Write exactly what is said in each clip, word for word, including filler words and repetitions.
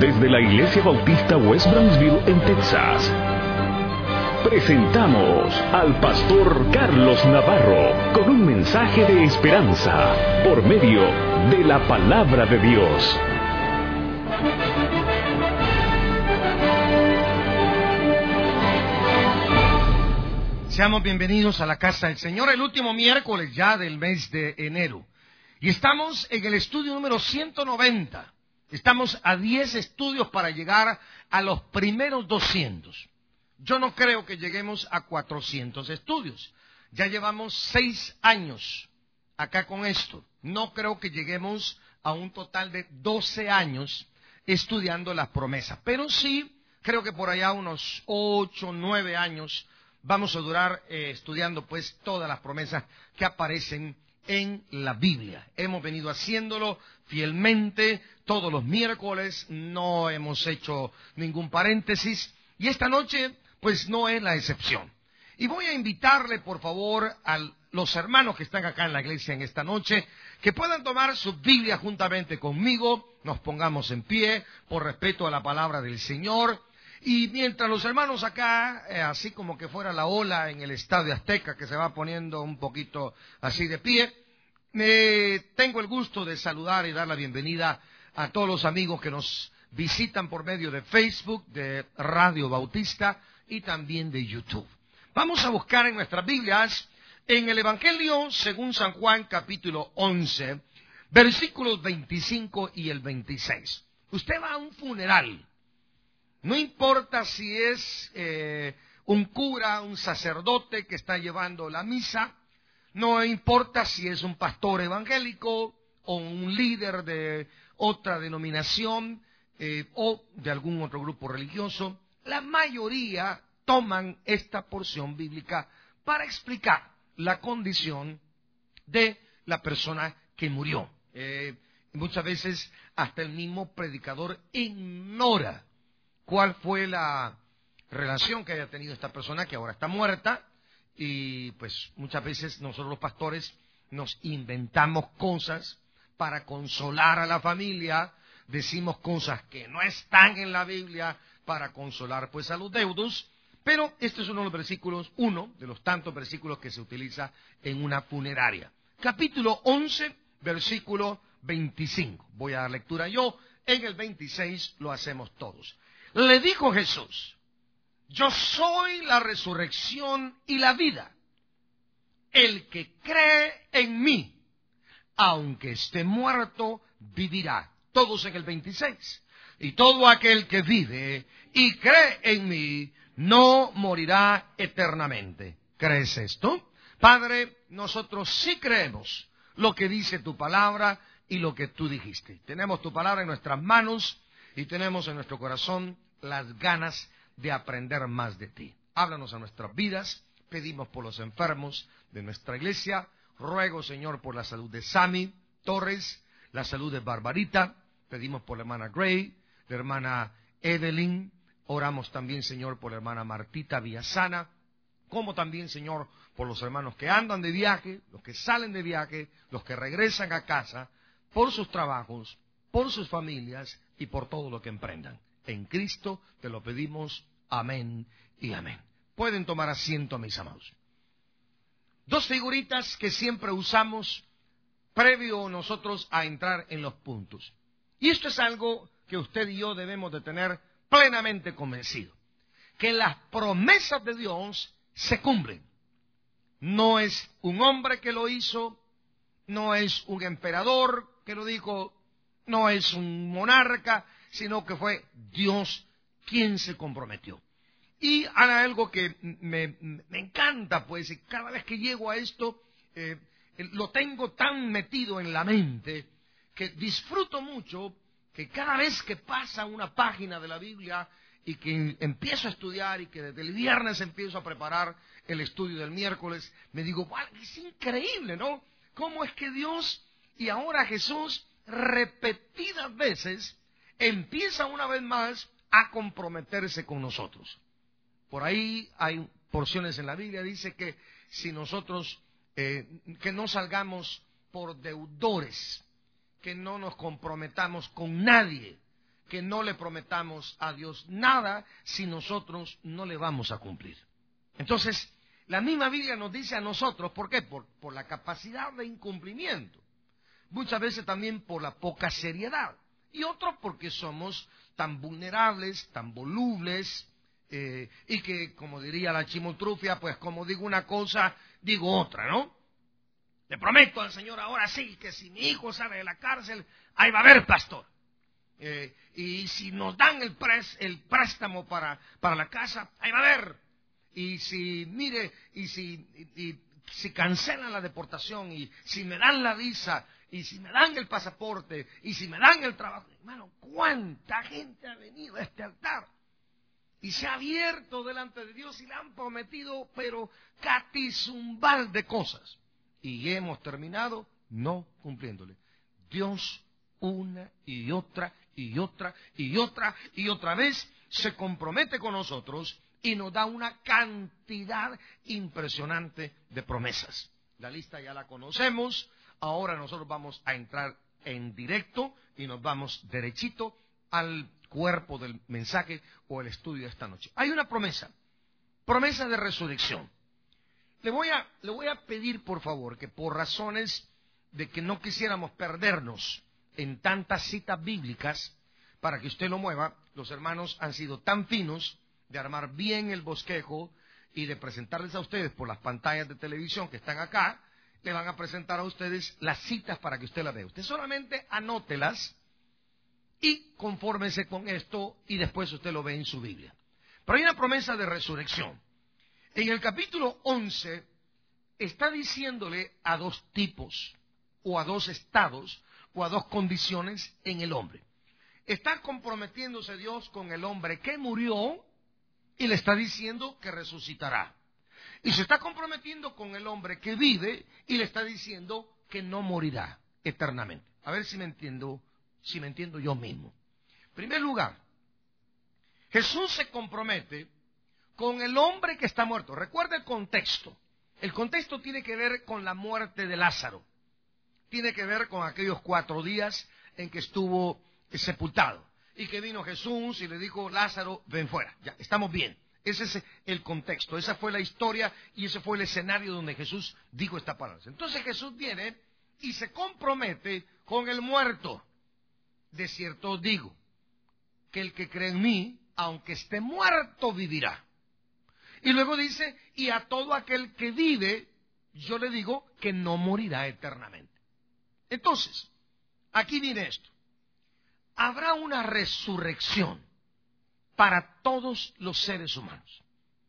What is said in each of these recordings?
Desde la Iglesia Bautista West Brownsville en Texas, presentamos al pastor Carlos Navarro con un mensaje de esperanza por medio de la palabra de Dios. Seamos bienvenidos a la casa del Señor, el último miércoles ya del mes de enero. Y estamos en el estudio número ciento noventa. Estamos a diez estudios para llegar a los primeros doscientos. Yo no creo que lleguemos a cuatrocientos estudios. Ya llevamos seis años acá con esto. No creo que lleguemos a un total de doce años estudiando las promesas. Pero sí, creo que por allá unos ocho, nueve años vamos a durar eh, estudiando pues todas las promesas que aparecen en la Biblia. Hemos venido haciéndolo fielmente todos los miércoles, no hemos hecho ningún paréntesis y esta noche pues no es la excepción. Y voy a invitarle por favor a los hermanos que están acá en la iglesia en esta noche que puedan tomar su Biblia juntamente conmigo, nos pongamos en pie por respeto a la palabra del Señor. Y mientras los hermanos acá, eh, así como que fuera la ola en el Estadio Azteca, que se va poniendo un poquito así de pie, eh, tengo el gusto de saludar y dar la bienvenida a todos los amigos que nos visitan por medio de Facebook, de Radio Bautista y también de YouTube. Vamos a buscar en nuestras Biblias, en el Evangelio según San Juan, capítulo once, versículos veinticinco y el veintiséis. Usted va a un funeral. No importa si es eh, un cura, un sacerdote que está llevando la misa, no importa si es un pastor evangélico o un líder de otra denominación eh, o de algún otro grupo religioso, la mayoría toman esta porción bíblica para explicar la condición de la persona que murió. Eh, muchas veces hasta el mismo predicador ignora cuál fue la relación que haya tenido esta persona que ahora está muerta, y pues muchas veces nosotros los pastores nos inventamos cosas para consolar a la familia, decimos cosas que no están en la Biblia para consolar pues a los deudos, pero este es uno de los versículos, uno de los tantos versículos que se utiliza en una funeraria. Capítulo once, versículo veinticinco. Voy a dar lectura yo, en el veintiséis lo hacemos todos. Le dijo Jesús: yo soy la resurrección y la vida. El que cree en mí, aunque esté muerto, vivirá. Todos en el veintiséis. Y todo aquel que vive y cree en mí, no morirá eternamente. ¿Crees esto? Padre, nosotros sí creemos lo que dice tu palabra y lo que tú dijiste. Tenemos tu palabra en nuestras manos y tenemos en nuestro corazón las ganas de aprender más de ti. Háblanos a nuestras vidas, pedimos por los enfermos de nuestra iglesia, ruego Señor por la salud de Sammy Torres, la salud de Barbarita, pedimos por la hermana Gray, la hermana Evelyn, oramos también Señor por la hermana Martita Villasana, como también Señor por los hermanos que andan de viaje, los que salen de viaje, los que regresan a casa, por sus trabajos, por sus familias y por todo lo que emprendan. En Cristo te lo pedimos, amén y amén. Pueden tomar asiento, mis amados. Dos figuritas que siempre usamos previo nosotros a entrar en los puntos. Y esto es algo que usted y yo debemos de tener plenamente convencido. Que las promesas de Dios se cumplen. No es un hombre que lo hizo, no es un emperador que lo dijo, no es un monarca, sino que fue Dios quien se comprometió. Y hay algo que me, me encanta, pues, y cada vez que llego a esto, eh, lo tengo tan metido en la mente, que disfruto mucho, que cada vez que pasa una página de la Biblia, y que empiezo a estudiar, y que desde el viernes empiezo a preparar el estudio del miércoles, me digo, wow, es increíble, ¿no? ¿Cómo es que Dios, y ahora Jesús, repetidas veces, empieza una vez más a comprometerse con nosotros? Por ahí hay porciones en la Biblia, dice que si nosotros, eh, que no salgamos por deudores, que no nos comprometamos con nadie, que no le prometamos a Dios nada si nosotros no le vamos a cumplir. Entonces, la misma Biblia nos dice a nosotros, ¿por qué? Por, por la capacidad de incumplimiento. Muchas veces también por la poca seriedad. Y otros porque somos tan vulnerables, tan volubles, eh, y que, como diría la chimotrufia, pues como digo una cosa, digo otra, ¿no? Le prometo al Señor ahora sí que si mi hijo sale de la cárcel, ahí va a haber pastor. Eh, y si nos dan el, pres, el préstamo para, para la casa, ahí va a haber. Y si, mire, y si, y, y, si cancelan la deportación, y si me dan la visa, y si me dan el pasaporte, y si me dan el trabajo. Hermano, ¿cuánta gente ha venido a este altar? Y se ha abierto delante de Dios y le han prometido, pero catizumbal de cosas. Y hemos terminado no cumpliéndole. Dios una y otra y otra y otra y otra vez se compromete con nosotros y nos da una cantidad impresionante de promesas. La lista ya la conocemos, ahora nosotros vamos a entrar en directo y nos vamos derechito al cuerpo del mensaje o el estudio de esta noche. Hay una promesa, promesa de resurrección. Le voy a, le voy a pedir, por favor, que por razones de que no quisiéramos perdernos en tantas citas bíblicas, para que usted lo mueva, los hermanos han sido tan finos de armar bien el bosquejo y de presentarles a ustedes por las pantallas de televisión que están acá, le van a presentar a ustedes las citas para que usted las vea. Usted solamente anótelas y confórmese con esto y después usted lo ve en su Biblia. Pero hay una promesa de resurrección. En el capítulo once está diciéndole a dos tipos, o a dos estados, o a dos condiciones en el hombre. Está comprometiéndose Dios con el hombre que murió y le está diciendo que resucitará. Y se está comprometiendo con el hombre que vive y le está diciendo que no morirá eternamente. A ver si me entiendo, si me entiendo yo mismo. En primer lugar, Jesús se compromete con el hombre que está muerto. Recuerda el contexto. El contexto tiene que ver con la muerte de Lázaro. Tiene que ver con aquellos cuatro días en que estuvo sepultado. Y que vino Jesús y le dijo, Lázaro, ven fuera. Ya, estamos bien. Ese es el contexto. Esa fue la historia y ese fue el escenario donde Jesús dijo esta palabra. Entonces Jesús viene y se compromete con el muerto. De cierto os digo, que el que cree en mí, aunque esté muerto, vivirá. Y luego dice, y a todo aquel que vive, yo le digo que no morirá eternamente. Entonces, aquí viene esto. Habrá una resurrección para todos los seres humanos.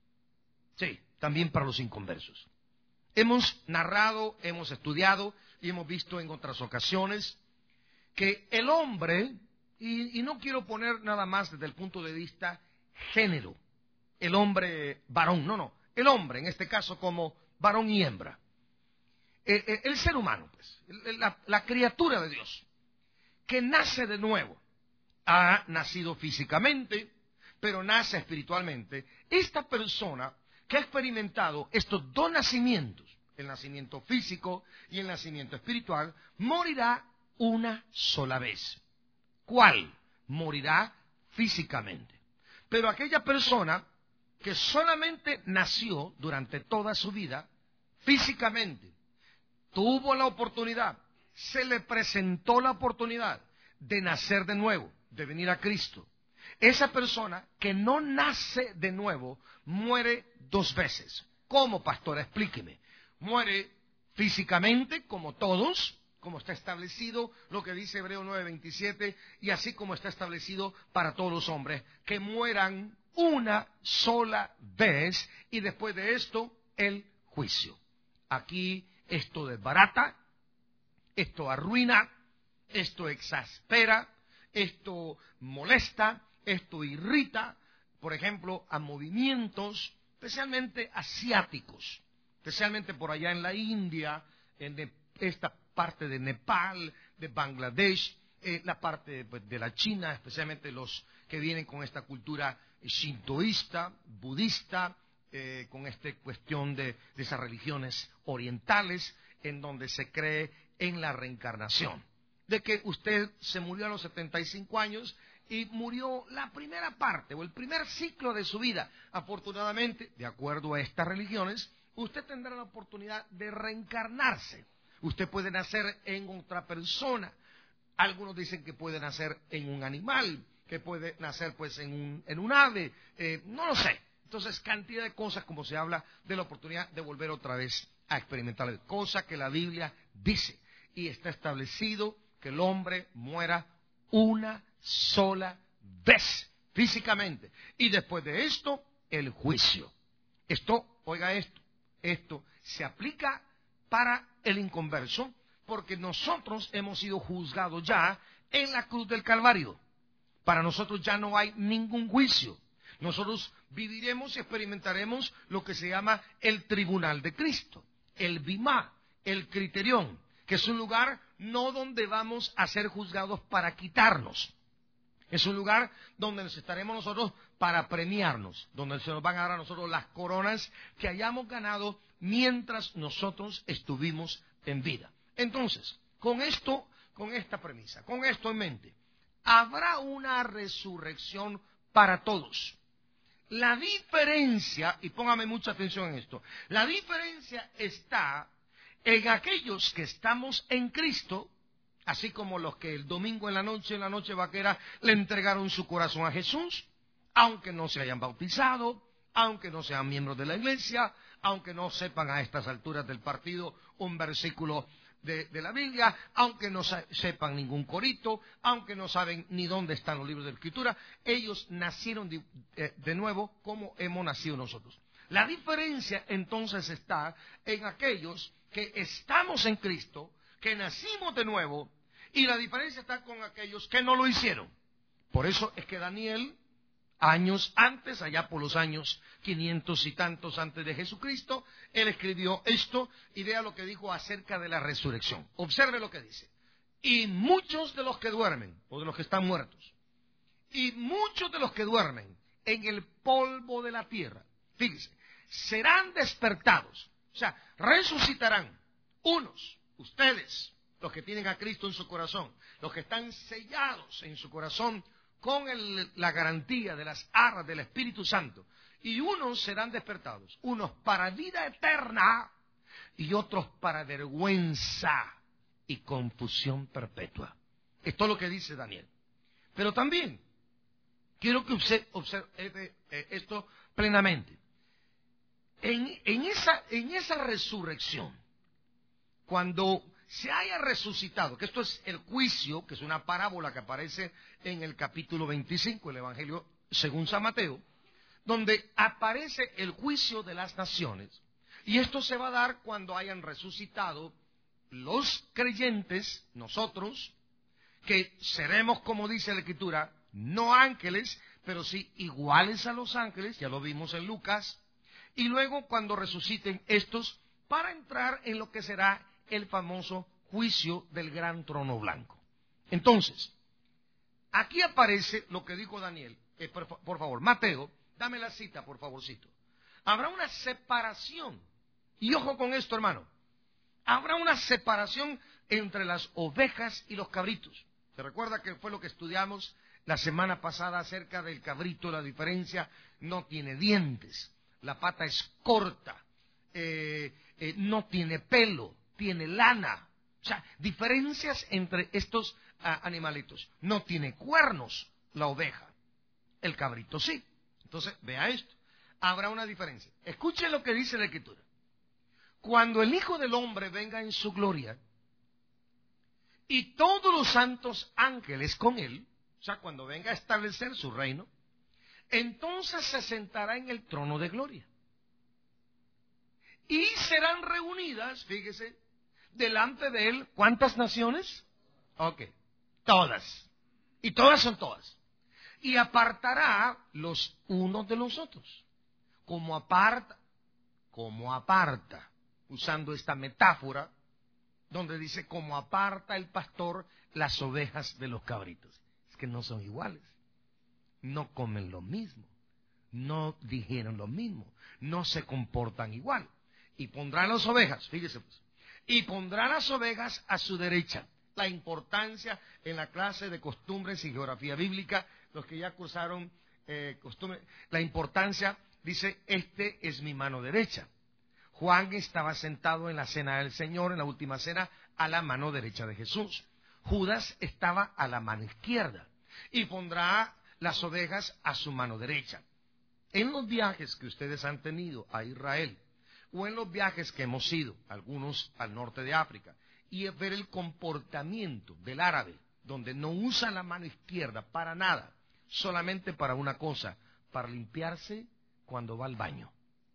Sí, también para los inconversos. Hemos narrado, hemos estudiado y hemos visto en otras ocasiones que el hombre, y, y no quiero poner nada más desde el punto de vista género, el hombre varón, no, no, el hombre, en este caso como varón y hembra. El, el, el ser humano, pues, la, la criatura de Dios, que nace de nuevo, ha nacido físicamente, pero nace espiritualmente. Esta persona que ha experimentado estos dos nacimientos, el nacimiento físico y el nacimiento espiritual, morirá una sola vez. ¿Cuál? Morirá físicamente. Pero aquella persona que solamente nació durante toda su vida físicamente, tuvo la oportunidad, se le presentó la oportunidad de nacer de nuevo, de venir a Cristo. Esa persona que no nace de nuevo muere dos veces. ¿Cómo, pastora? Explíqueme. Muere físicamente, como todos, como está establecido lo que dice Hebreos nueve veintisiete, y así como está establecido para todos los hombres, que mueran una sola vez y después de esto el juicio. Aquí esto desbarata, esto arruina, esto exaspera, esto molesta, esto irrita, por ejemplo, a movimientos especialmente asiáticos, especialmente por allá en la India, en esta parte de Nepal, de Bangladesh, eh, la parte pues, de la China, especialmente los que vienen con esta cultura shintoísta, budista, eh, con esta cuestión de, de esas religiones orientales, en donde se cree en la reencarnación. De que usted se murió a los setenta y cinco años y murió la primera parte o el primer ciclo de su vida. Afortunadamente, de acuerdo a estas religiones, usted tendrá la oportunidad de reencarnarse. Usted puede nacer en otra persona. Algunos dicen que puede nacer en un animal, que puede nacer pues en un, en un ave, eh, no lo sé. Entonces, cantidad de cosas como se habla de la oportunidad de volver otra vez a experimentar, cosa que la Biblia dice. Y está establecido que el hombre muera una sola vez físicamente. Y después de esto, el juicio. Esto, oiga esto, esto se aplica para el inconverso, porque nosotros hemos sido juzgados ya en la cruz del Calvario. Para nosotros ya no hay ningún juicio. Nosotros viviremos y experimentaremos lo que se llama el tribunal de Cristo, el bimá, el criterión, que es un lugar no donde vamos a ser juzgados para quitarnos. Es un lugar donde nos estaremos nosotros para premiarnos, donde se nos van a dar a nosotros las coronas que hayamos ganado mientras nosotros estuvimos en vida. Entonces, con esto, con esta premisa, con esto en mente, habrá una resurrección para todos. La diferencia, y póngame mucha atención en esto, la diferencia está en aquellos que estamos en Cristo, así como los que el domingo en la noche, en la noche vaquera, le entregaron su corazón a Jesús, aunque no se hayan bautizado, aunque no sean miembros de la iglesia, aunque no sepan a estas alturas del partido un versículo de, de la Biblia, aunque no sepan ningún corito, aunque no saben ni dónde están los libros de la Escritura, ellos nacieron de, eh, de nuevo como hemos nacido nosotros. La diferencia entonces está en aquellos que estamos en Cristo, que nacimos de nuevo, y la diferencia está con aquellos que no lo hicieron. Por eso es que Daniel, años antes, allá por los años quinientos y tantos antes de Jesucristo, él escribió esto y vea lo que dijo acerca de la resurrección. Observe lo que dice. Y muchos de los que duermen, o de los que están muertos, y muchos de los que duermen en el polvo de la tierra, fíjese, serán despertados, o sea, resucitarán unos, ustedes, los que tienen a Cristo en su corazón, los que están sellados en su corazón con el, la garantía de las arras del Espíritu Santo, y unos serán despertados, unos para vida eterna y otros para vergüenza y confusión perpetua. Esto es lo que dice Daniel. Pero también quiero que usted observe esto plenamente. En, en, esa, en esa resurrección, cuando se haya resucitado, que esto es el juicio, que es una parábola que aparece en el capítulo veinticinco del Evangelio según San Mateo, donde aparece el juicio de las naciones, y esto se va a dar cuando hayan resucitado los creyentes, nosotros, que seremos, como dice la Escritura, no ángeles, pero sí iguales a los ángeles, ya lo vimos en Lucas, y luego cuando resuciten estos, para entrar en lo que será el famoso juicio del gran trono blanco. Entonces, aquí aparece lo que dijo Daniel, eh, por, por favor, Mateo, dame la cita, por favorcito. Habrá una separación, y ojo con esto, hermano, habrá una separación entre las ovejas y los cabritos. ¿Se recuerda que fue lo que estudiamos la semana pasada acerca del cabrito? La diferencia: no tiene dientes, la pata es corta, eh, eh, no tiene pelo, tiene lana. O sea, diferencias entre estos uh, animalitos. No tiene cuernos la oveja, el cabrito sí. Entonces, vea esto, habrá una diferencia. Escuche lo que dice la Escritura. Cuando el Hijo del Hombre venga en su gloria, y todos los santos ángeles con él, o sea, cuando venga a establecer su reino, entonces se sentará en el trono de gloria. Y serán reunidas, fíjese, delante de él, ¿cuántas naciones? Ok, todas. Y todas son todas. Y apartará los unos de los otros. Como aparta, como aparta, usando esta metáfora, donde dice, como aparta el pastor las ovejas de los cabritos. Es que no son iguales. No comen lo mismo. No digieren lo mismo. No se comportan igual. Y pondrá las ovejas, fíjese pues, y pondrá las ovejas a su derecha la importancia en la clase de costumbres y geografía bíblica, los que ya cursaron eh, costumbres, la importancia, dice, este es mi mano derecha. Juan estaba sentado en la cena del Señor, en la última cena, a la mano derecha de Jesús. Judas estaba a la mano izquierda y pondrá las ovejas a su mano derecha. En los viajes que ustedes han tenido a Israel, o en los viajes que hemos ido, algunos al norte de África, y ver el comportamiento del árabe, donde no usa la mano izquierda para nada, solamente para una cosa, para limpiarse cuando va al baño.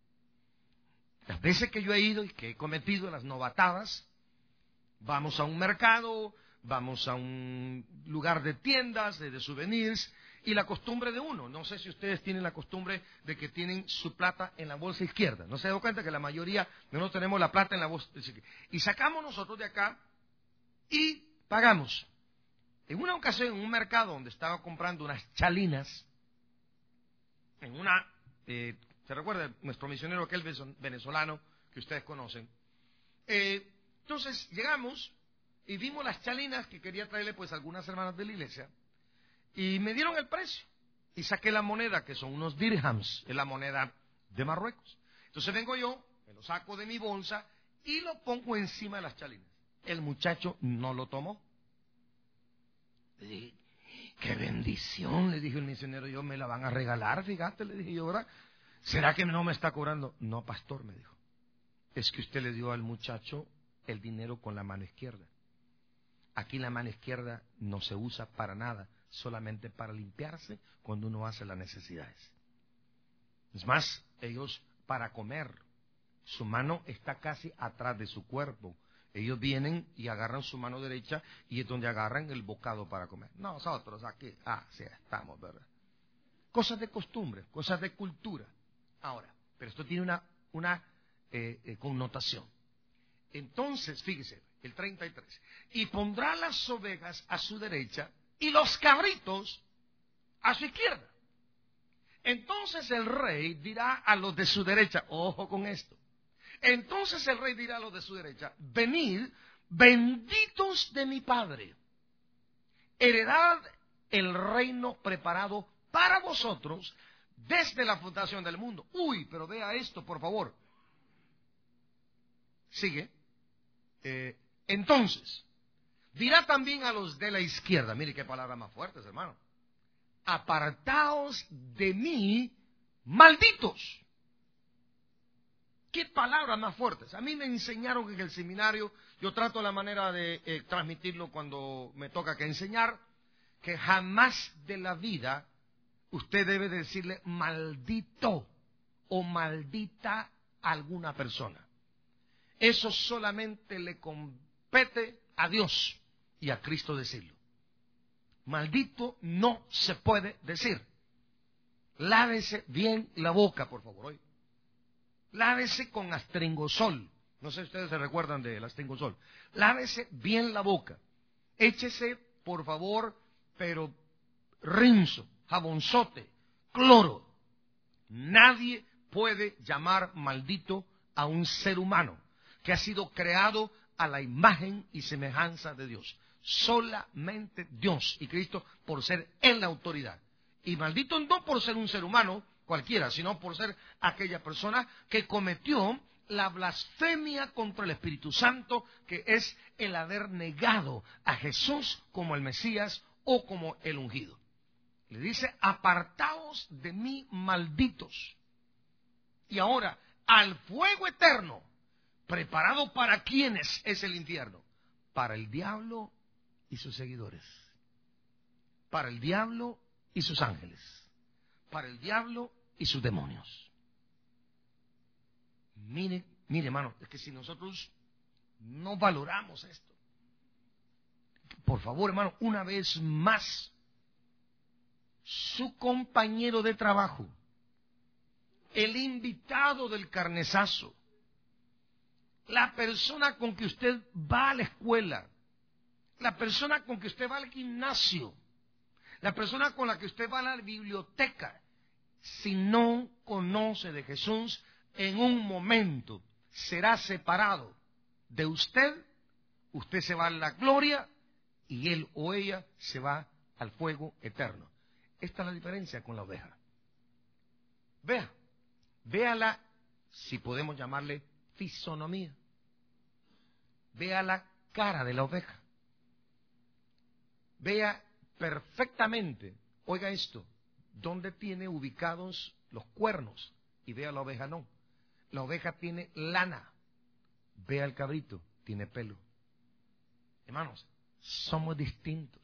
Las veces que yo he ido y que he cometido las novatadas, vamos a un mercado, vamos a un lugar de tiendas, de, de souvenirs, y la costumbre de uno, no sé si ustedes tienen la costumbre de que tienen su plata en la bolsa izquierda, ¿no se dan cuenta que la mayoría de nosotros tenemos la plata en la bolsa izquierda? Y sacamos nosotros de acá y pagamos. En una ocasión, en un mercado donde estaba comprando unas chalinas, en una, eh, ¿se recuerda? Nuestro misionero aquel venezolano que ustedes conocen. Eh, entonces llegamos y vimos las chalinas que quería traerle pues a algunas hermanas de la iglesia. Y me dieron el precio. Y saqué la moneda, que son unos dirhams, es la moneda de Marruecos. Entonces vengo yo, me lo saco de mi bolsa y lo pongo encima de las chalinas. El muchacho no lo tomó. Le dije, qué bendición, le dije el misionero, yo me la van a regalar, fíjate, le dije yo, ¿verdad? ¿Será que no me está cobrando? No, pastor, me dijo. Es que usted le dio al muchacho el dinero con la mano izquierda. Aquí la mano izquierda no se usa para nada, solamente para limpiarse cuando uno hace las necesidades. Es más, ellos para comer, su mano está casi atrás de su cuerpo. Ellos vienen y agarran su mano derecha y es donde agarran el bocado para comer. Nosotros aquí, ah, sí, estamos, ¿verdad? Cosas de costumbre, cosas de cultura. Ahora, pero esto tiene una, una eh, eh, connotación. Entonces, fíjese, el treinta y tres. Y pondrá las ovejas a su derecha y los cabritos a su izquierda. Entonces el rey dirá a los de su derecha, ojo con esto. Entonces el rey dirá a los de su derecha, venid, benditos de mi Padre, heredad el reino preparado para vosotros desde la fundación del mundo. Uy, pero vea esto, por favor. Sigue. Eh, entonces, dirá también a los de la izquierda, mire qué palabras más fuertes, hermano. Apartaos de mí, malditos. ¿Qué palabras más fuertes? A mí me enseñaron en el seminario, yo trato la manera de eh, transmitirlo cuando me toca que enseñar, que jamás de la vida usted debe decirle maldito o maldita a alguna persona. Eso solamente le compete a Dios y a Cristo decirlo. Maldito no se puede decir. Lávese bien la boca, por favor, hoy. Lávese con astringosol. No sé si ustedes se recuerdan del astringosol. Lávese bien la boca. Échese, por favor, pero rinzo, jabonzote, cloro. Nadie puede llamar maldito a un ser humano que ha sido creado a la imagen y semejanza de Dios. Solamente Dios y Cristo por ser en la autoridad. Y maldito no por ser un ser humano cualquiera, sino por ser aquella persona que cometió la blasfemia contra el Espíritu Santo, que es el haber negado a Jesús como el Mesías o como el ungido. Le dice, apartaos de mí, malditos. Y ahora, al fuego eterno, preparado para quienes es el infierno, para el diablo y sus seguidores, para el diablo y sus ángeles, para el diablo y sus demonios. Mire, mire hermano, es que si nosotros no valoramos esto, por favor hermano, una vez más, su compañero de trabajo, el invitado del carnezazo, la persona con que usted va a la escuela, la persona con que usted va al gimnasio, la persona con la que usted va a la biblioteca, si no conoce de Jesús, en un momento será separado de usted, usted se va a la gloria y él o ella se va al fuego eterno. Esta es la diferencia con la oveja. Vea, vea la, si podemos llamarle fisonomía. Vea la cara de la oveja. Vea perfectamente, oiga esto, dónde tiene ubicados los cuernos. Y vea la oveja no. La oveja tiene lana. Vea el cabrito, tiene pelo. Hermanos, somos distintos.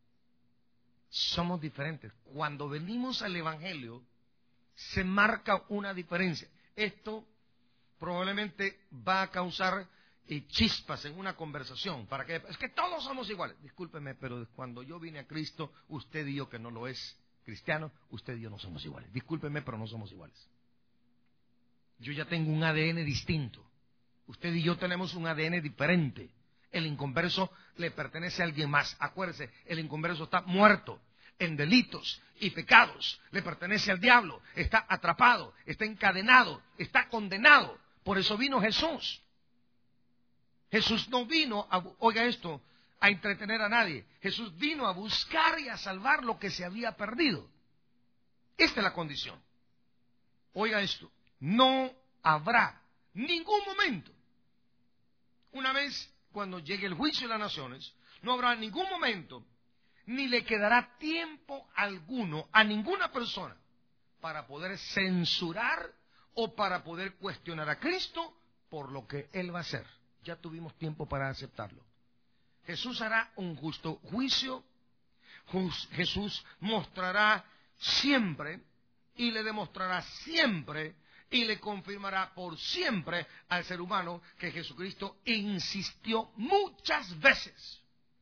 Somos diferentes. Cuando venimos al Evangelio, se marca una diferencia. Esto probablemente va a causar eh, chispas en una conversación. Para que es que todos somos iguales. Discúlpeme, pero cuando yo vine a Cristo, usted y yo, que no lo es cristiano, usted y yo no somos iguales. Discúlpeme, pero no somos iguales. Yo ya tengo un A D N distinto. Usted y yo tenemos un A D N diferente. El inconverso le pertenece a alguien más. Acuérdese, el inconverso está muerto en delitos y pecados. Le pertenece al diablo. Está atrapado, está encadenado, está condenado. Por eso vino Jesús. Jesús no vino, a, oiga esto, a entretener a nadie. Jesús vino a buscar y a salvar lo que se había perdido. Esta es la condición. Oiga esto, no habrá ningún momento, una vez cuando llegue el juicio de las naciones, no habrá ningún momento, ni le quedará tiempo alguno a ninguna persona para poder censurar o para poder cuestionar a Cristo por lo que Él va a hacer. Ya tuvimos tiempo para aceptarlo. Jesús hará un justo juicio. Jesús mostrará siempre y le demostrará siempre y le confirmará por siempre al ser humano que Jesucristo insistió muchas veces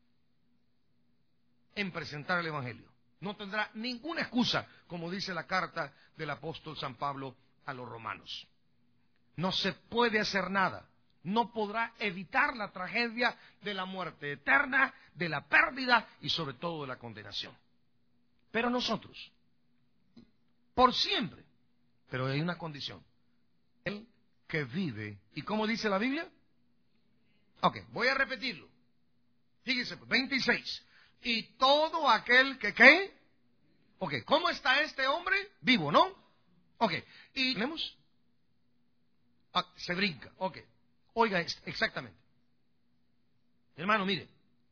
en presentar el Evangelio. No tendrá ninguna excusa, como dice la carta del apóstol San Pablo a los romanos. No se puede hacer nada. No podrá evitar la tragedia de la muerte eterna, de la pérdida y sobre todo de la condenación. Pero nosotros, por siempre, pero hay una condición. El que vive, ¿y cómo dice la Biblia? Ok, voy a repetirlo. Fíjese, veintiséis. Y todo aquel que, ¿qué? Ok, ¿cómo está este hombre? Vivo, ¿no? Ok, y tenemos, ah, se brinca, ok. Oiga, exactamente. Hermano, mire,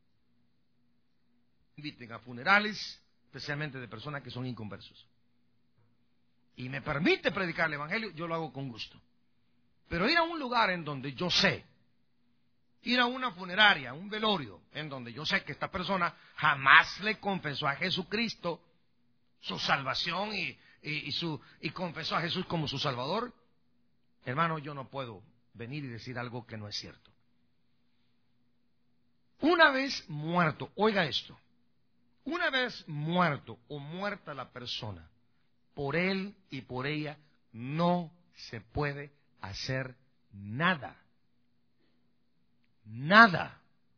inviten a funerales, especialmente de personas que son inconversos. Y me permite predicar el Evangelio, yo lo hago con gusto. Pero ir a un lugar en donde yo sé, ir a una funeraria, un velorio, en donde yo sé que esta persona jamás le confesó a Jesucristo su salvación y, y, y, su, y confesó a Jesús como su Salvador, hermano, yo no puedo venir y decir algo que no es cierto. Una vez muerto, oiga esto, una vez muerto o muerta la persona, por él y por ella no se puede hacer nada. Nada.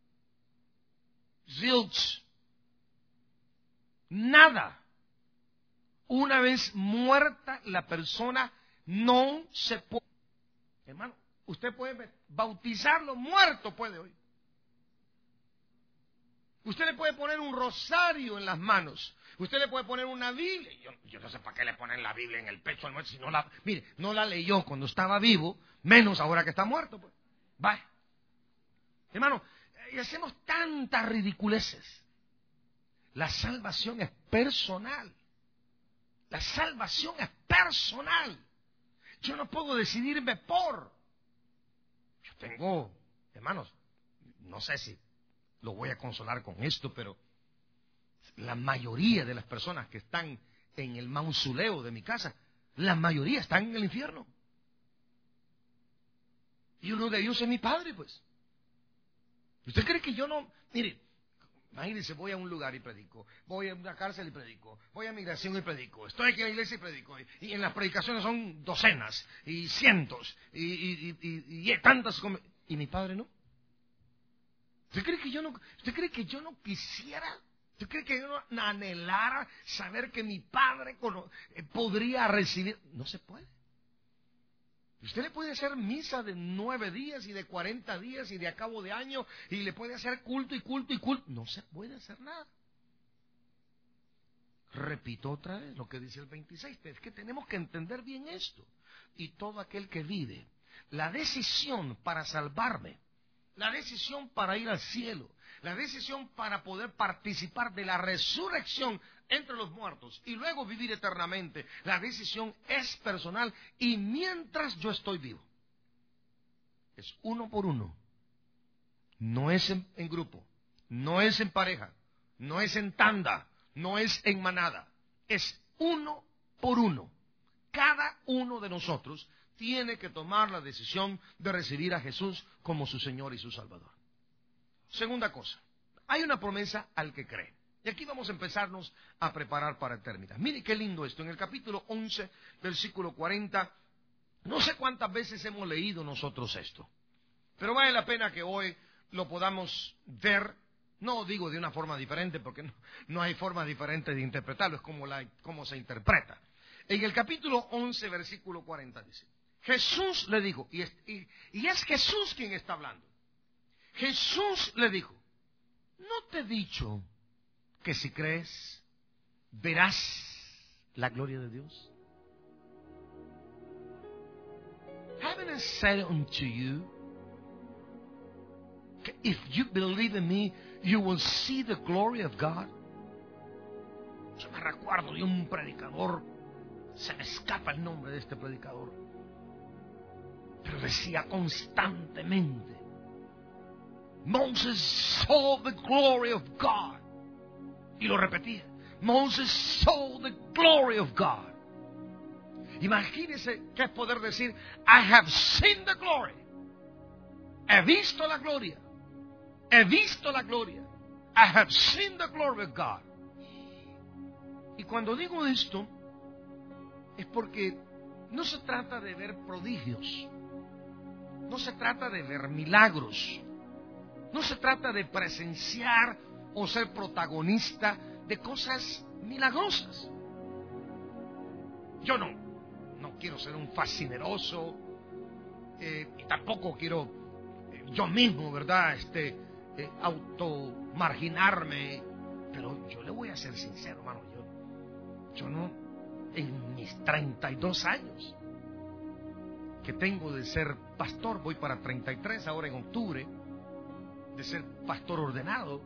Zilch. Nada. Una vez muerta la persona no se puede. Hermano, usted puede bautizarlo muerto, puede hoy. Usted le puede poner un rosario en las manos. Usted le puede poner una Biblia. Yo, yo no sé para qué le ponen la Biblia en el pecho al muerto. Si no la, mire, no la leyó cuando estaba vivo, menos ahora que está muerto. Pues. Vaya. Hermano, y hacemos tantas ridiculeces. La salvación es personal. La salvación es personal. Yo no puedo decidirme por. Yo tengo, hermanos, no sé si lo voy a consolar con esto, pero la mayoría de las personas que están en el mausoleo de mi casa, la mayoría están en el infierno. Y uno de ellos es mi padre, pues. ¿Usted cree que yo no? Mire, imagínense, voy a un lugar y predico, voy a una cárcel y predico, voy a migración y predico, estoy aquí en la iglesia y predico, y, y en las predicaciones son docenas, y cientos, y, y, y, y, y tantas, y mi padre no. ¿Usted cree que yo no, usted cree que yo no quisiera? ¿Usted cree que yo no anhelara saber que mi padre podría recibir? No se puede. Usted le puede hacer misa de nueve días y de cuarenta días y de a cabo de año, y le puede hacer culto y culto y culto. No se puede hacer nada. Repito otra vez lo que dice el veintiséis. Es que tenemos que entender bien esto. Y todo aquel que vive la decisión para salvarme, la decisión para ir al cielo, la decisión para poder participar de la resurrección entre los muertos y luego vivir eternamente, la decisión es personal y mientras yo estoy vivo. Es uno por uno. No es en, en grupo, no es en pareja, no es en tanda, no es en manada. Es uno por uno. Cada uno de nosotros tiene que tomar la decisión de recibir a Jesús como su Señor y su Salvador. Segunda cosa, hay una promesa al que cree. Y aquí vamos a empezarnos a preparar para terminar. Mire qué lindo esto. En el capítulo once, versículo cuarenta, no sé cuántas veces hemos leído nosotros esto, pero vale la pena que hoy lo podamos ver. No digo de una forma diferente, porque no, no hay forma diferente de interpretarlo, es como, la, como se interpreta. En el capítulo once, versículo cuarenta dice, Jesús le dijo, y es, y, y es Jesús quien está hablando. Jesús le dijo, ¿no te he dicho que si crees, verás la gloria de Dios? Haven't I said unto you, if you believe in me, you will see the glory of God? Yo me recuerdo de un predicador, se me escapa el nombre de este predicador, pero decía constantemente, Moses saw the glory of God. Y lo repetía, Moses saw the glory of God. Imagínese qué es poder decir, I have seen the glory. He visto la gloria. He visto la gloria. I have seen the glory of God. Y cuando digo esto, es porque no se trata de ver prodigios. No se trata de ver milagros. No se trata de presenciar o ser protagonista de cosas milagrosas. Yo no, no quiero ser un fascineroso, eh, y tampoco quiero eh, yo mismo, ¿verdad?, este, eh, automarginarme, pero yo le voy a ser sincero, hermano, yo, yo no, en mis treinta y dos años que tengo de ser pastor, voy para treinta y tres ahora en octubre, de ser pastor ordenado,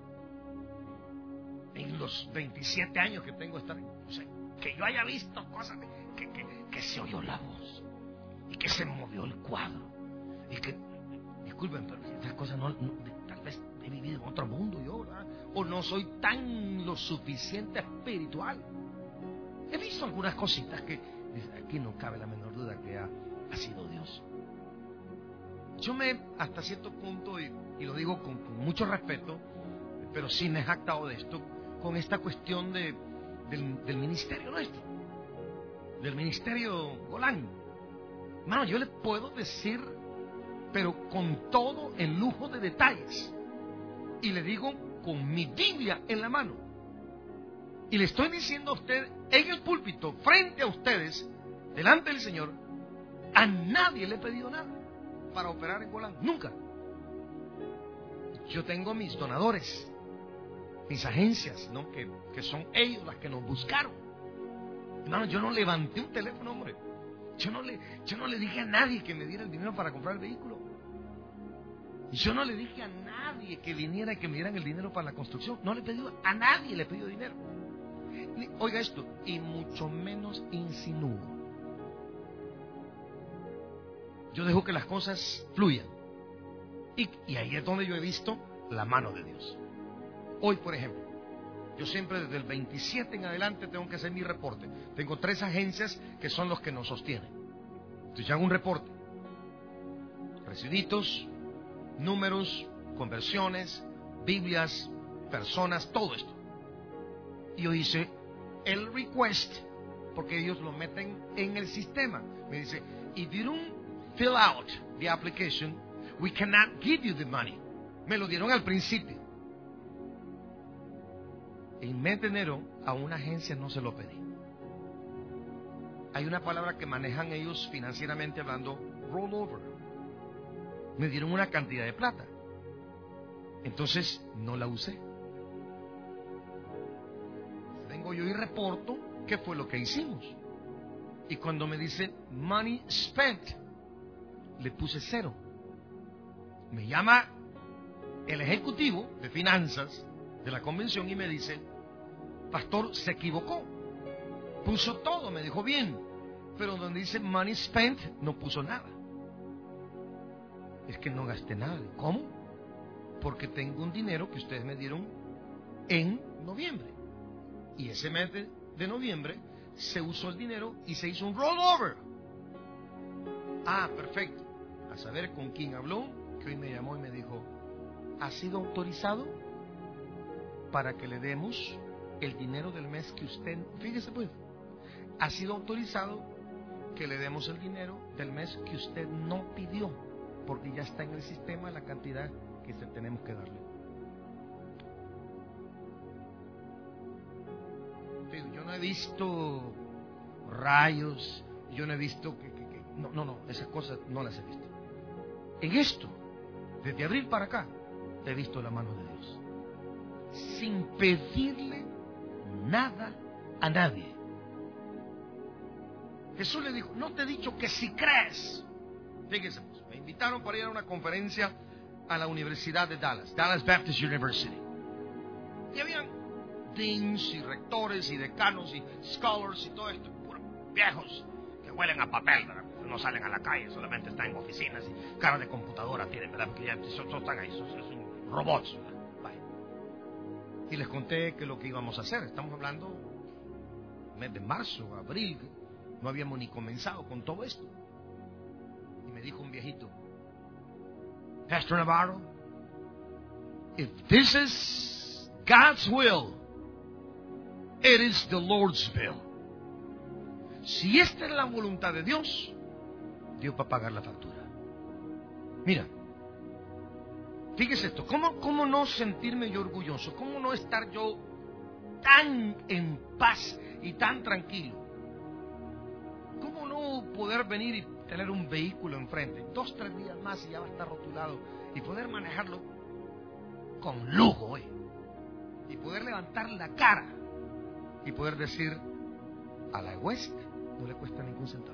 en los veintisiete años que tengo de estar, o sea, que yo haya visto cosas, que, que, que se oyó la voz, y que se movió el cuadro, y que, disculpen, pero estas cosas no, no tal vez he vivido en otro mundo yo, ¿verdad? O no soy tan lo suficiente espiritual. He visto algunas cositas que, aquí no cabe la menor duda que ha, ha sido Dios. Yo me, hasta cierto punto, y, y lo digo con, con mucho respeto, pero sí me he jactado de esto, con esta cuestión de, del, del ministerio nuestro, del ministerio Golán. Hermano, yo le puedo decir, pero con todo el lujo de detalles, y le digo con mi Biblia en la mano, y le estoy diciendo a usted en el púlpito, frente a ustedes, delante del Señor, a nadie le he pedido nada para operar en Golán, nunca. Yo tengo mis donadores, mis agencias, ¿no? Que, que son ellos las que nos buscaron. Hermano, yo no levanté un teléfono, hombre. Yo no le, yo no le dije a nadie que me diera el dinero para comprar el vehículo. Yo no le dije a nadie que viniera y que me dieran el dinero para la construcción. No le he pedido a nadie, le he pedido dinero. Oiga esto, y mucho menos insinúo. Yo dejo que las cosas fluyan. Y, y ahí es donde yo he visto la mano de Dios. Hoy, por ejemplo, yo siempre desde el veintisiete en adelante tengo que hacer mi reporte. Tengo tres agencias que son los que nos sostienen. Entonces yo hago un reporte. Recibitos, números, conversiones, Biblias, personas, todo esto. Y yo hice el request, porque ellos lo meten en el sistema. Me dice, if you don't fill out the application, we cannot give you the money. Me lo dieron al principio. En mes de enero a una agencia no se lo pedí. Hay una palabra que manejan ellos financieramente hablando, rollover. Me dieron una cantidad de plata. Entonces no la usé. Vengo yo y reporto qué fue lo que hicimos. Y cuando me dicen money spent, le puse cero. Me llama el ejecutivo de finanzas de la convención y me dice: pastor, se equivocó. Puso todo, me dijo bien, pero donde dice money spent no puso nada. Es que no gasté nada. ¿Cómo? Porque tengo un dinero que ustedes me dieron en noviembre. Y ese mes de, de noviembre se usó el dinero y se hizo un rollover. Ah, perfecto. A saber con quién habló, que hoy me llamó y me dijo: ¿ha sido autorizado para que le demos el dinero del mes que usted... Fíjese pues, ha sido autorizado que le demos el dinero del mes que usted no pidió, porque ya está en el sistema la cantidad que se tenemos que darle. Yo no he visto rayos, yo no he visto que, que, que no, no, no, esas cosas no las he visto. En esto, desde abril para acá, he visto la mano de Dios, sin pedirle nada a nadie. Jesús le dijo: no te he dicho que si crees. Fíjense, pues, me invitaron para ir a una conferencia a la Universidad de Dallas, Dallas Baptist University. Y habían deans y rectores y decanos y scholars y todo esto, puros viejos que huelen a papel, ¿verdad? No salen a la calle, solamente están en oficinas y cara de computadora tienen, ¿verdad? Porque ya son, son, están ahí, son, son robots, ¿verdad? Vaya. Y les conté que lo que íbamos a hacer, estamos hablando mes de marzo, abril, no habíamos ni comenzado con todo esto. Y me dijo un viejito: Pastor Navarro, if this is God's will, it is the Lord's will. Si esta es la voluntad de Dios, Dios va a pagar la factura. Mira, fíjese esto, ¿cómo, cómo no sentirme yo orgulloso? ¿Cómo no estar yo tan en paz y tan tranquilo? ¿Cómo no poder venir y tener un vehículo enfrente, dos, tres días más y ya va a estar rotulado, y poder manejarlo con lujo, eh? Y poder levantar la cara y poder decir: a la West no le cuesta ningún centavo,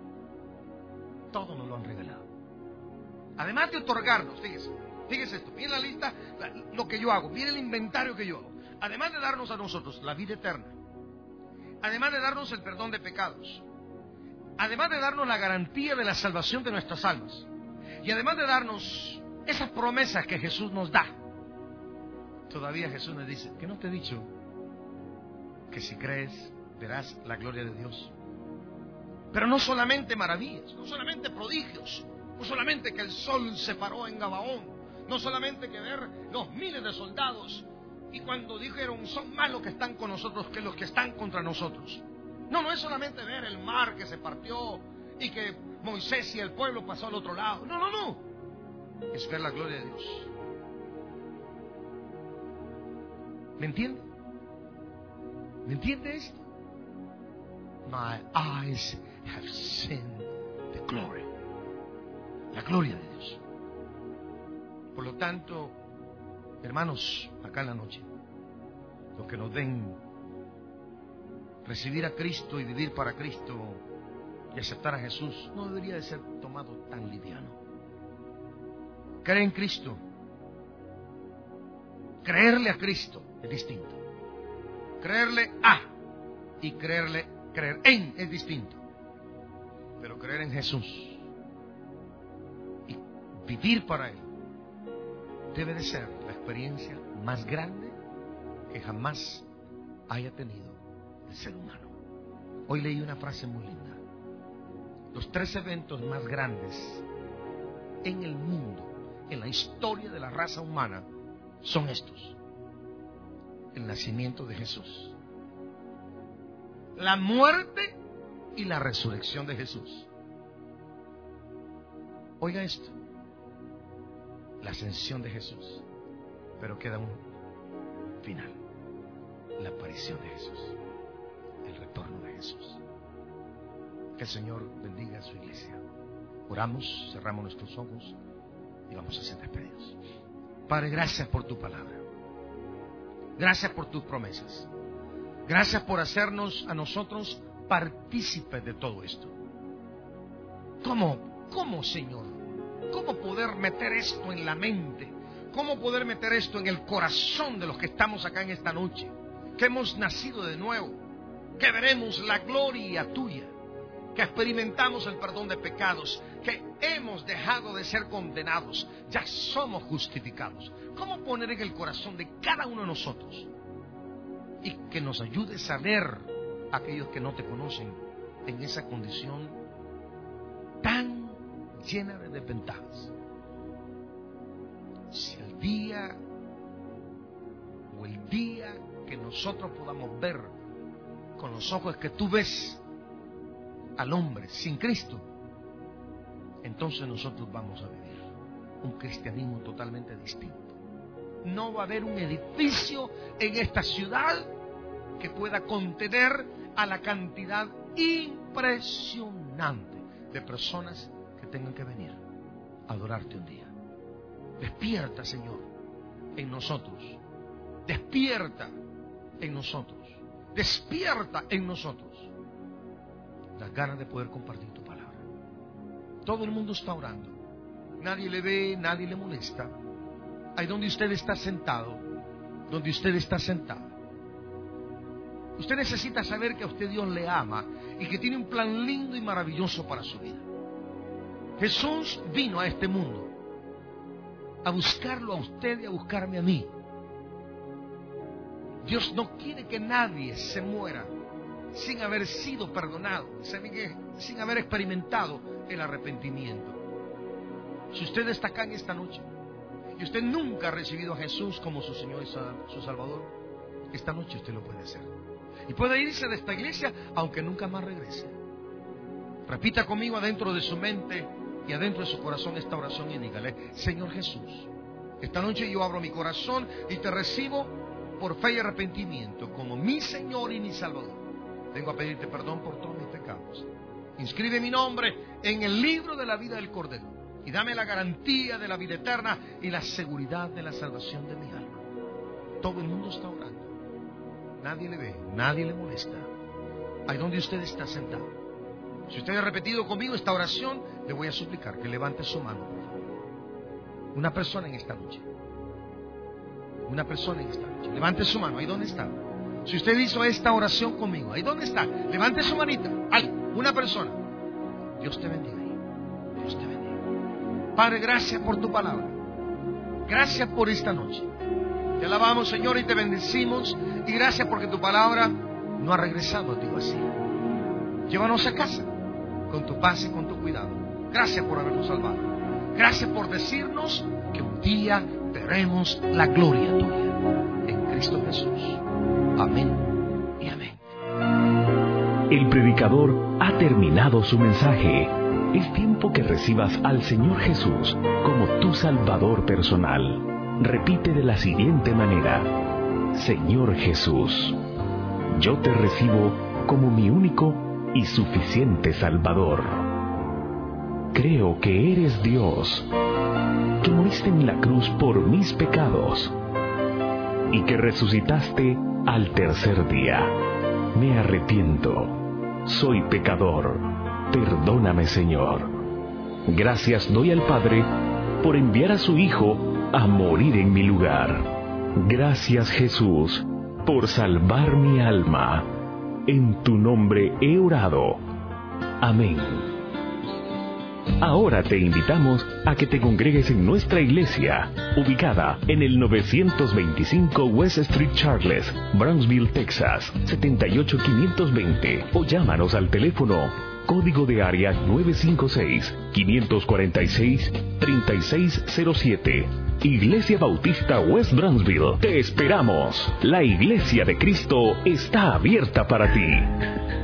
todo nos lo han regalado. Además de otorgarnos, fíjese, fíjese esto, viene la lista, lo que yo hago, viene el inventario que yo hago. Además de darnos a nosotros la vida eterna, además de darnos el perdón de pecados, además de darnos la garantía de la salvación de nuestras almas, y además de darnos esas promesas que Jesús nos da, todavía Jesús nos dice: ¿que no te he dicho que si crees verás la gloria de Dios? Pero no solamente maravillas, no solamente prodigios, no solamente que el sol se paró en Gabaón, no solamente que ver los miles de soldados, y cuando dijeron: son más los que están con nosotros que los que están contra nosotros. No, no es solamente ver el mar que se partió y que Moisés y el pueblo pasó al otro lado. No, no, no. Es ver la gloria de Dios. ¿Me entiende? ¿Me entiende esto? My eyes have seen the glory. La gloria de Dios. Por lo tanto, hermanos, acá en la noche, los que nos den recibir a Cristo y vivir para Cristo y aceptar a Jesús, no debería de ser tomado tan liviano. Creer en Cristo, creerle a Cristo es distinto. Creerle a y creerle, creer en es distinto. Pero creer en Jesús y vivir para Él debe de ser la experiencia más grande que jamás haya tenido el ser humano. Hoy leí una frase muy linda. Los tres eventos más grandes en el mundo, en la historia de la raza humana, son estos: el nacimiento de Jesús, la muerte y la resurrección de Jesús. Oiga esto: la ascensión de Jesús, pero queda un final: la aparición de Jesús, el retorno de Jesús. Que el Señor bendiga a su iglesia. Oramos, cerramos nuestros ojos y vamos a ser despedidos. Padre, gracias por tu palabra. Gracias por tus promesas. Gracias por hacernos a nosotros partícipes de todo esto. ¿Cómo? ¿Cómo, Señor? ¿Cómo poder meter esto en la mente? ¿Cómo poder meter esto en el corazón de los que estamos acá en esta noche? Que hemos nacido de nuevo, que veremos la gloria tuya, que experimentamos el perdón de pecados, que hemos dejado de ser condenados, ya somos justificados. ¿Cómo poner en el corazón de cada uno de nosotros? Y que nos ayudes a ver a aquellos que no te conocen en esa condición tan llena de desventajas. Si el día o el día que nosotros podamos ver con los ojos que tú ves al hombre sin Cristo, entonces nosotros vamos a vivir un cristianismo totalmente distinto. No va a haber un edificio en esta ciudad que pueda contener a la cantidad impresionante de personas que tengan que venir a adorarte un día. Despierta, Señor, en nosotros. Despierta en nosotros. Despierta en nosotros las ganas de poder compartir tu palabra. Todo el mundo está orando. Nadie le ve, nadie le molesta. Ahí donde usted está sentado, donde usted está sentado. Usted necesita saber que a usted Dios le ama y que tiene un plan lindo y maravilloso para su vida. Jesús vino a este mundo a buscarlo a usted y a buscarme a mí. Dios no quiere que nadie se muera sin haber sido perdonado, sin haber experimentado el arrepentimiento. Si usted está acá en esta noche y usted nunca ha recibido a Jesús como su Señor y su Salvador, esta noche usted lo puede hacer. Y puede irse de esta iglesia aunque nunca más regrese. Repita conmigo adentro de su mente y adentro de su corazón esta oración y dígale: Señor Jesús, esta noche yo abro mi corazón y te recibo por fe y arrepentimiento como mi Señor y mi Salvador. Vengo a pedirte perdón por todos mis pecados. Inscribe mi nombre en el libro de la vida del Cordero y dame la garantía de la vida eterna y la seguridad de la salvación de mi alma. Todo el mundo está orando. Nadie le ve, nadie le molesta. Ahí donde usted está sentado. Si usted ha repetido conmigo esta oración, le voy a suplicar que levante su mano, por favor. Una persona en esta noche. Una persona en esta noche. Levante su mano. Ahí donde está. Si usted hizo esta oración conmigo, ahí donde está. Levante su manita. Ahí, una persona. Dios te bendiga. Dios te bendiga. Padre, gracias por tu palabra. Gracias por esta noche. Te alabamos, Señor, y te bendecimos. Y gracias porque tu palabra no ha regresado a ti vacía. Llévanos a casa con tu paz y con tu cuidado. Gracias por habernos salvado. Gracias por decirnos que un día veremos la gloria tuya en Cristo Jesús. Amén y amén. El predicador ha terminado su mensaje. Es tiempo que recibas al Señor Jesús como tu Salvador personal. Repite de la siguiente manera: Señor Jesús, yo te recibo como mi único y suficiente Salvador. Creo que eres Dios, que moriste en la cruz por mis pecados y que resucitaste al tercer día. Me arrepiento, soy pecador, perdóname, Señor. Gracias doy al Padre por enviar a su Hijo a morir en mi lugar. Gracias, Jesús, por salvar mi alma. En tu nombre he orado. Amén. Ahora te invitamos a que te congregues en nuestra iglesia, ubicada en el novecientos veinticinco West Street Charles, Brownsville, Texas, setenta y ocho quinientos veinte, o llámanos al teléfono código de área nueve cinco seis, cinco cuatro seis, tres seis cero siete. Iglesia Bautista West Brownsville. Te esperamos. La Iglesia de Cristo está abierta para ti.